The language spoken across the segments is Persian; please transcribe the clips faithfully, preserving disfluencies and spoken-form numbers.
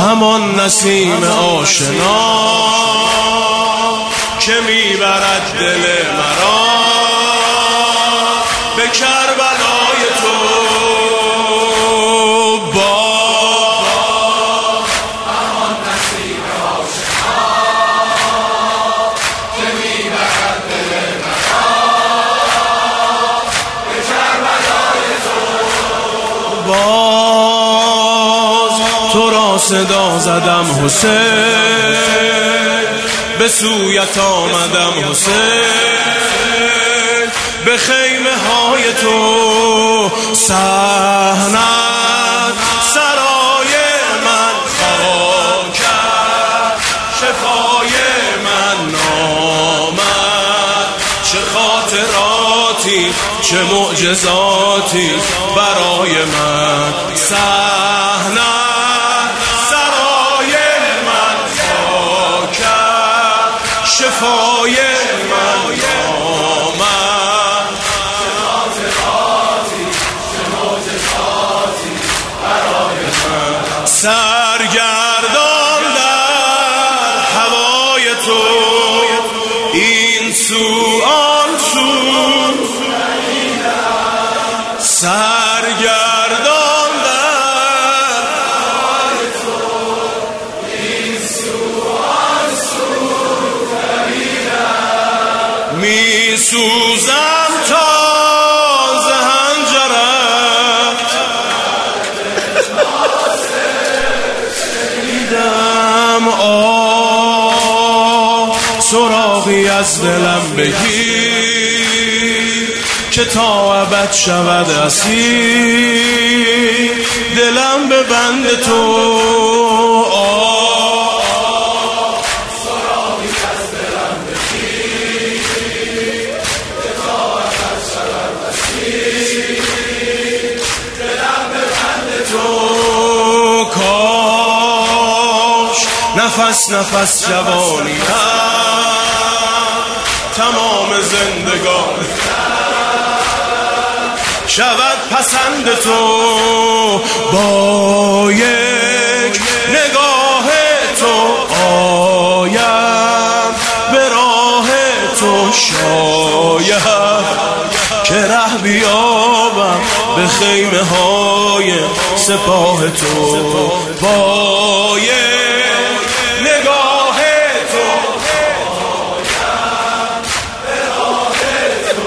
همان نسیم آشنا که میبرد دل مرا به کربلای تو. با همان نسیم آشنا که میبرد دل مرا به کربلای تو. باز تو را صدا زدم حسین، به سویت آمدم حسین، به خیمه های تو صحنت سرای من خاک کرد، شفای من نامد. چه خاطراتی چه معجزاتی برای من، صحنت سرای من خاک کرد، شفای من نامد. چه خاطراتی چه معجزاتی برای من. سرگردان در هوای تو، این سو آن سو، سرگردان در هوای تو، این سو آن سو دویدم. می سوزم تا ز حنجرت، دیدم آه سراغی از دلم بگیر که تا ابد شود اسیر دلم به بند تو. آه سراغی از دلم بگیر که تا ابد شود اسیر دلم به بند تو. کاش نفس نفس جوانی تمام زندگان شود پسند تو. با یک نگاه تو آیم به راه تو، شاید که ره بیابم به خیمه های سپاه تو. با یک نگاه تو آیم به راه تو،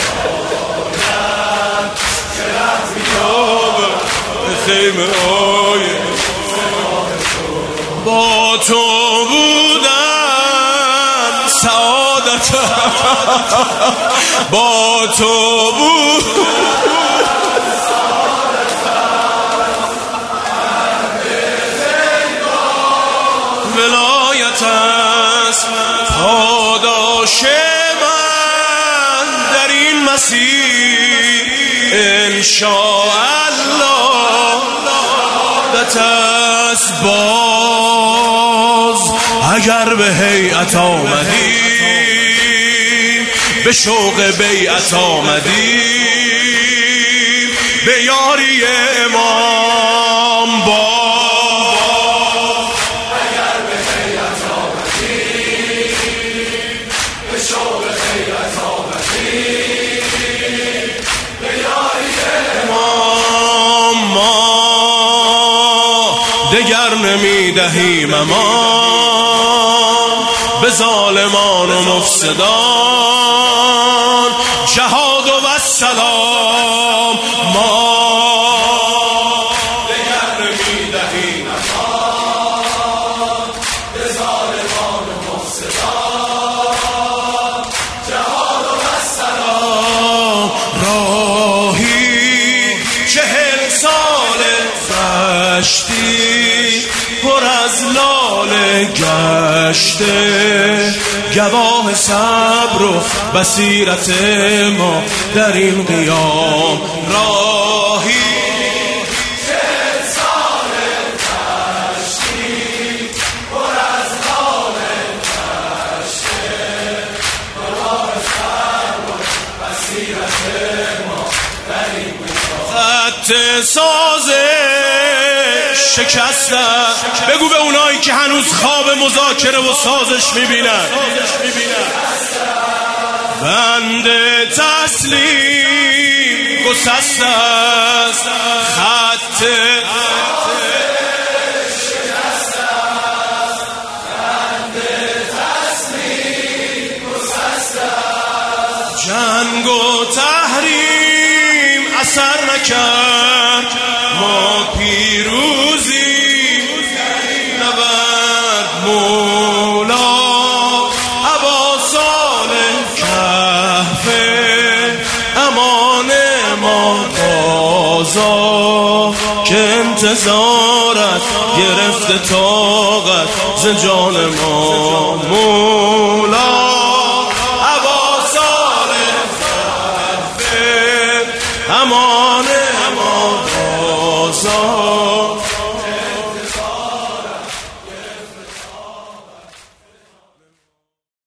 شاید که ره بیابم به خیمه های سپاه تو. با تو بودم سعادت، با تو بود ولایت است. پاداش من در این مسیر انشاءالله دت است. باز اگر به هیئت آمدی، به شوق بیعت آمدی، به یاری امام. با اگر به هیئت آمدی، به شوق هیئت آمدی، به یاری امام. ما دگر نمی دهیم امان به ظالمان و مفسدان، جهاد و السلام. ما دگر نمی دهیم امان به ظالمان و مفسدان، جهاد و السلام. راهی چهل سال گشتی پر از لاله گشته، گواه صبر و بصیرت ما در این قیام. راهی چهل سال گشتی پر از لاله گشته، گواه صبر و بصیرت ما در این قیام. خط سازش شکستن. بگو به اونایی که هنوز خواب مذاکره و سازش میبینن بنده تسلیم گسسته است خط جنگ و تحریم اثر نکرد ما پیروزی نبرد مولا ابا صالح کهف امان ما تازا که انتظارت گرفت طاقت ز جان ما مولا امان ما تازا